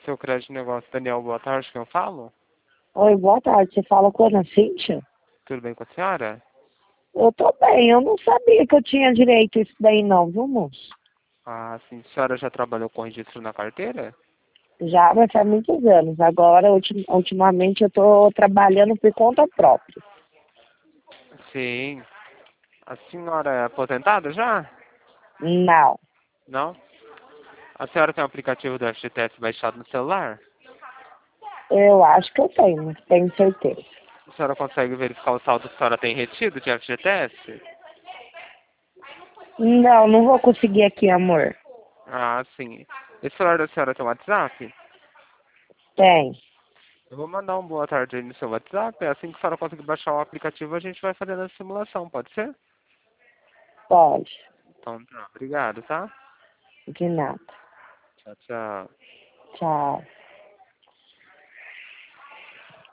Seu crédito de negócio, Daniel, boa tarde, quem eu falo? Oi, boa tarde. Você fala com a Ana Cíntia? Tudo bem com a senhora? Eu tô bem, eu não sabia que eu tinha direito a isso daí não, viu, moço? Ah, sim. A senhora já trabalhou com registro na carteira? Já, mas faz muitos anos. Agora, ultimamente, eu tô trabalhando por conta própria. Sim. A senhora é aposentada já? Não, Não? A senhora tem o aplicativo do FGTS baixado no celular? eu acho que eu tenho, mas tenho certeza. A senhora consegue verificar o saldo que a senhora tem retido de FGTS? Não, não vou conseguir aqui, amor. Ah, sim. Esse celular da senhora tem WhatsApp? Tem, Eu vou mandar um boa tarde aí no seu WhatsApp. Assim que a senhora conseguir baixar o aplicativo, a gente vai fazendo a simulação, pode ser? pode. Então tá. Obrigado, tá? De nada. Tchau, tchau. Tchau.